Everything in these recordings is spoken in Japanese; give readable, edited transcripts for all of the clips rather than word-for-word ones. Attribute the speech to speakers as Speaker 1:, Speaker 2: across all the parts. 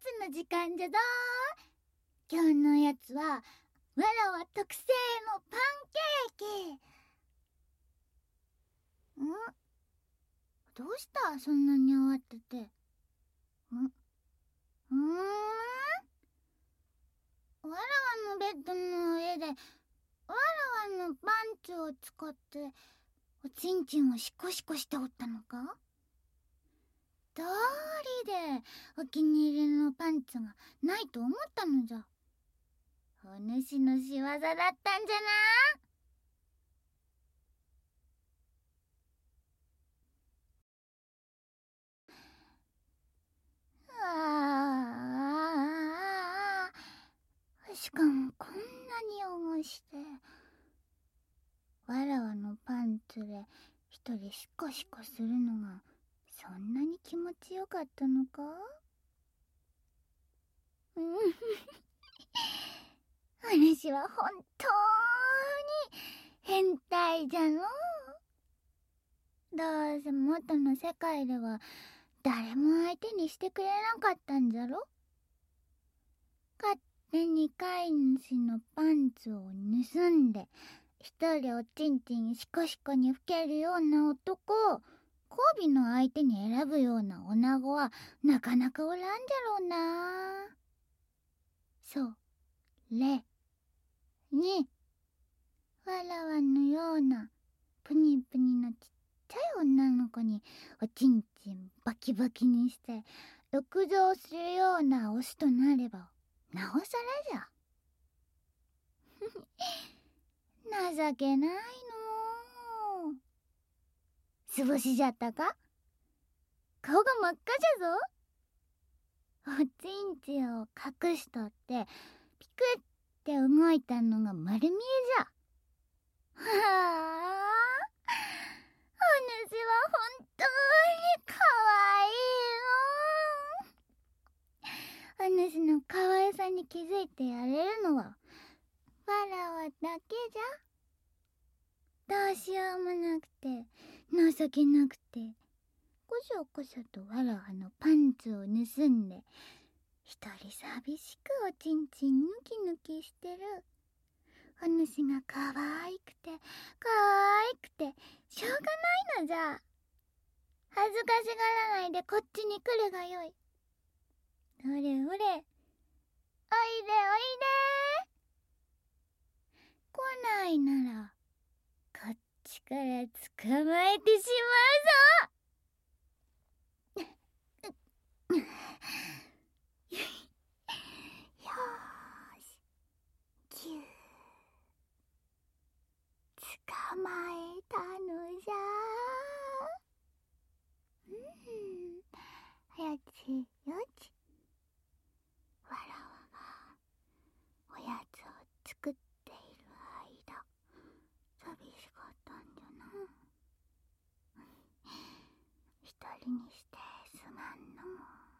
Speaker 1: の時間じゃぞー。今日のおやつはわらわ特製のパンケーキ。どうした、そんなに慌てて。わらわのベッドの上でわらわのパンツを使っておちんちんをシコシコしておったのか。どうりでお気に入りのパンツがないと思ったのじゃ。お主の仕業だったんじゃな。しかもこんなに汚してわらわのパンツで一人シコシコするのがそんなに気持ちよかったのか。私は本当に変態じゃの。どうせ元の世界では誰も相手にしてくれなかったんじゃろ。勝手に飼い主のパンツを盗んで一人おちんちんシコシコにふけるような男を交尾の相手に選ぶような女子はなかなかおらんじゃろうな。それにわらわのようなプニプニのちっちゃい女の子におちんちんバキバキにして浴場するようなオスとなればなおさらじゃ。情けないの。すぼしじゃったか。顔が真っ赤じゃぞ。おちんちんを隠しとってピクって動いたのが丸見えじゃ。はあ、お主は本当にかわいいの。お主のかわいさに気づいてやれるのはわらわだけじゃ。どうしようもなくて情けなくてこそこそとわらわのパンツを盗んで一人寂しくおちんちんぬきぬきしてるお主がかわいくてかわいくてしょうがないのじゃ。恥ずかしがらないでこっちに来るがよい。ほれほれ、おいでおいで。来ないならこっちから捕まえてしまうぞ。よーし、ぎゅー捕まえたのじゃ。やちよち、わらわがおやつを作っている間寂しかったんじゃな。一人にしてすまんの。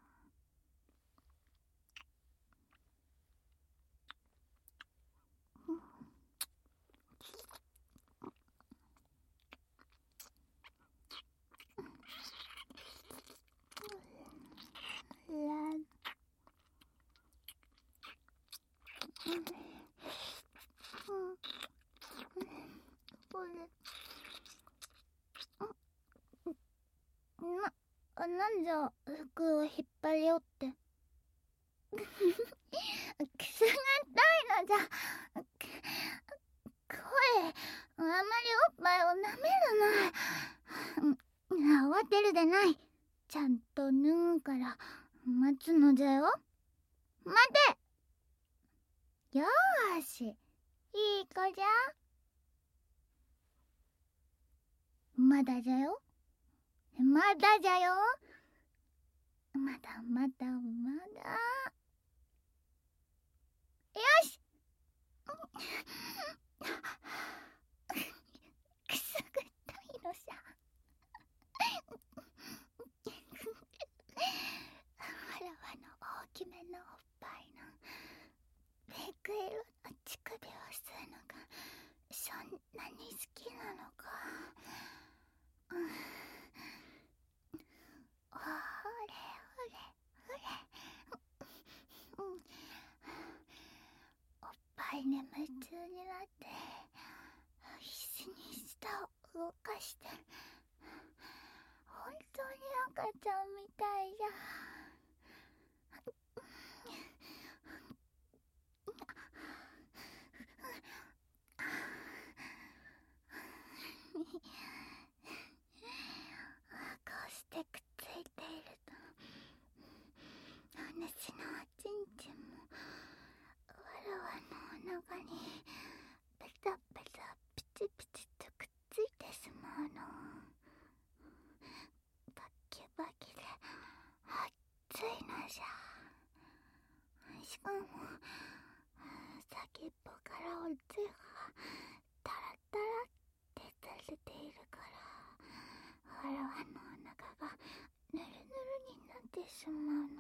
Speaker 1: なんじゃ服を引っ張りおって。くすぐったいのじゃ。声あまりおっぱいをなめるな。慌てるでない。ちゃんと脱ぐから待つのじゃよ。待て。よーし、いい子じゃ。まだじゃよ。まだじゃよ。まだまだまだ。よし。くすぐったいのさ。わらわの大きめのおっぱいのピンク色の乳首を吸うのがそんなに好きなのか。ほれほれほれ。 回眠中になって必死に舌を動かして、本当に赤ちゃんみたいじゃ。こうしてくっついていると、お主のおちんちんもわらわのお腹にペタペタピチピチとくっついてしまうの。バキバキで熱いのじゃ。しかも先っぽからおつゆがタラタラって垂れているから、わらわのお腹がぬるぬるになってしまうの。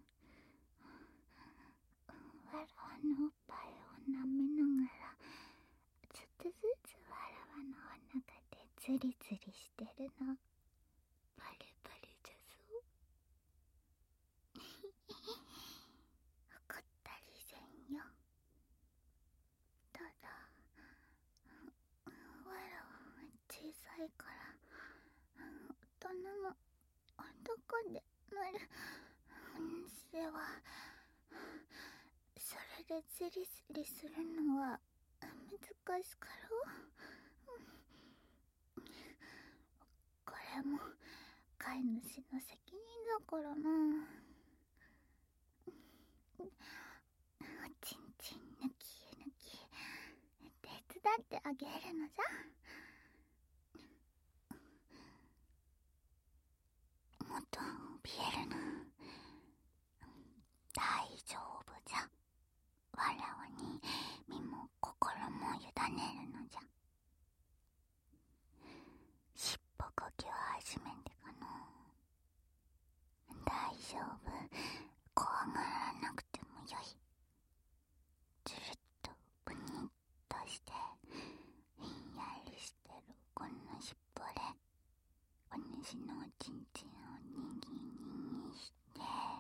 Speaker 1: わらわのおっぱいを舐めながら、ちょっとずつわらわのお腹でズリズリしてるの。バリバリじゃぞ。怒ったりせんよ。ただわらわは小さいから、大人の男でなるお主はそれでズリズリするのは難しかろう。これも飼い主の責任だからな。おちんちん抜き抜き手伝ってあげるのじゃ。もっと怯えるな。大丈夫じゃ。わらわに身も心も委ねるのじゃ。しっぽ呼吸を始めてかの。大丈夫、怖がらなくてもよい。ずるっとぷにっとしてひんやりしてるこのしっぽでお主のおちんちんをにぎにぎして、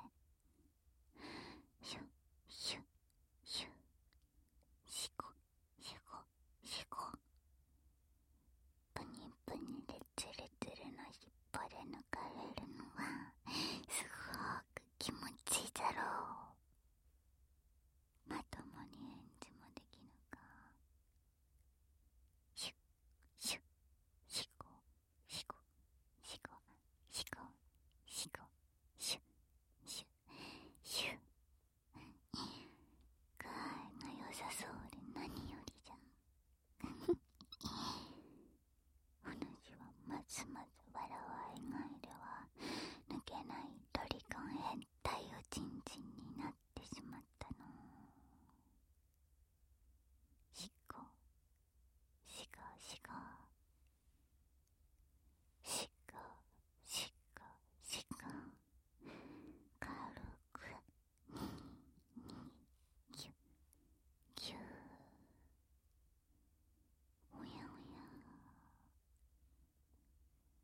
Speaker 1: シュッシュッシュッ、シコシコシコ、プニプニでツルツルのしっぽで抜かれるのはすごく気持ちいいだろう。まともに返事もできぬか。シュッシュッシコシコシコシコシコシュッシュッシュッ。具合が良さそうで何よりじゃ。お主はますますわらわ以外では抜けないロリコン変態おちんちんになってしまったの。シコシコシコシコシコシコ、軽くにぎにぎ、ギュギュー。おやおや、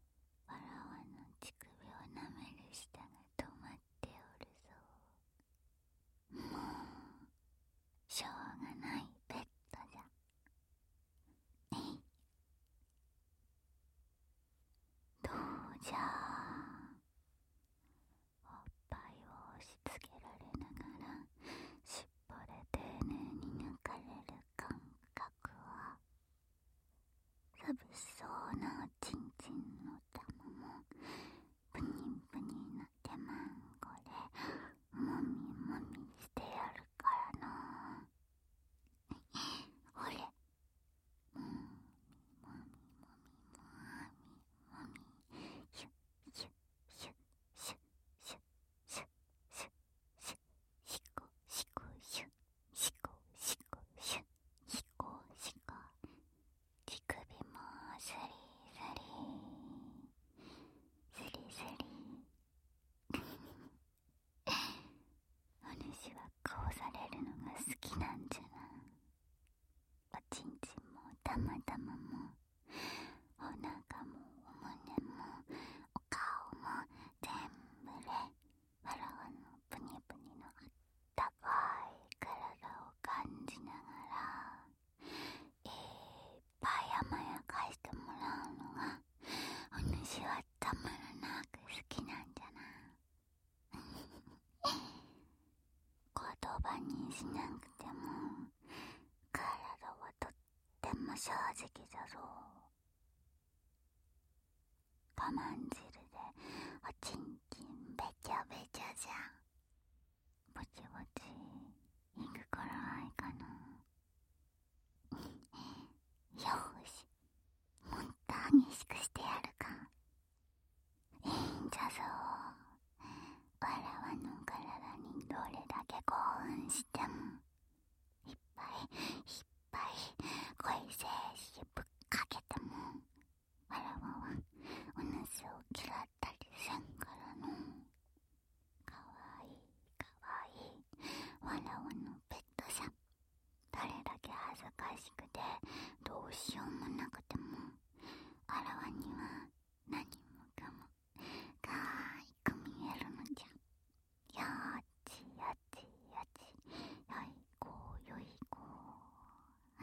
Speaker 1: 正直じゃぞ。我慢汁でおちんちんべちゃべちゃじゃん。ぼちぼちいくからないかな。よーし、もっと激しくしてやるか。いいんじゃぞ。わらわの体にどれだけ興奮しても、いっぱい恋精子ぶっかけても、わらわはおぬしを嫌ったりせんからの。かわいいかわいいわらわのペットさん。どれだけ恥ずかしくてどうしようもなくても、わらわには何もかもかわいく見えるのじゃ。よっちよっちよっち、よいこうよいこう。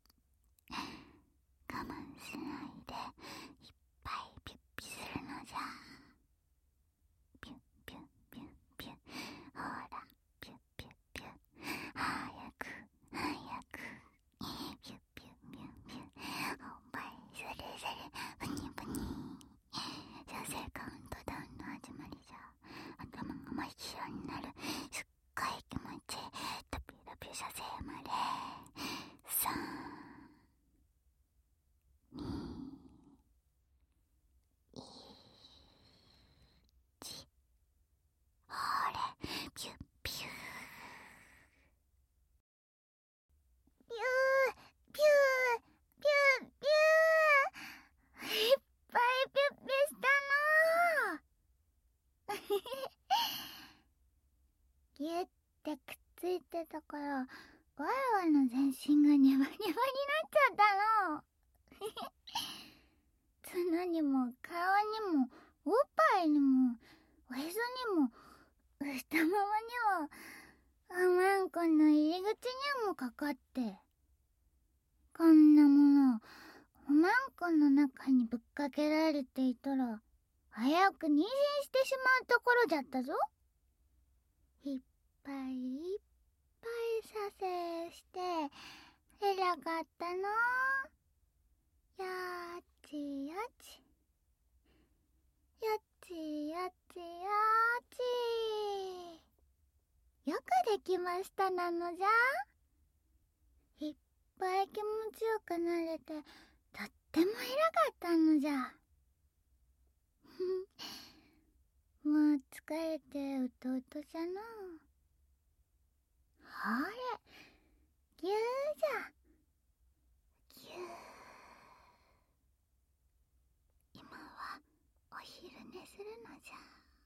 Speaker 1: 我慢しないでいっぱいピュッピするのじゃ。ピュッピュッピュッピュッ、ほらピュッピュッピュッ、早くピュッピュッピュッピュッ、おっぱいスレスレブニブニ。女性カウントダウンの始まりじゃ。頭が真っ白になる、すっごい気持ちいいドピドピ射精まで。3、2、1、ほれピュッピューピューピューピューピュー、いっぱいピュッピュしたのー。ギュッてくっついてたから、わらわの全身がネバネバになっちゃったの。角にも顔にもおっぱいにもおへそにも太ももにもおまんこの入り口にもかかって、こんなものおまんこの中にぶっかけられていたら早く妊娠してしまうところじゃったぞ。いっぱいいっぱい射精して偉かったの。やっちやっちやっちやっちやっち、よくできましたなのじゃ。いっぱい気持ちよくなれてとっても偉かったのじゃ。もう疲れてうとうとじゃの。ほれぎゅーじゃぎゅー。今はお昼寝するのじゃ。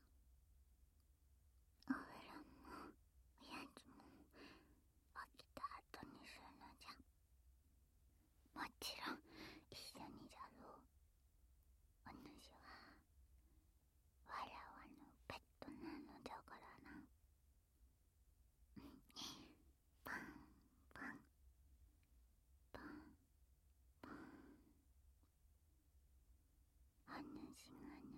Speaker 1: お風呂もおやつも起きた後にするのじゃ。もちろん一緒にじゃろう。お主はわらわのペットなのじゃからな。パンパンパンパン。お主が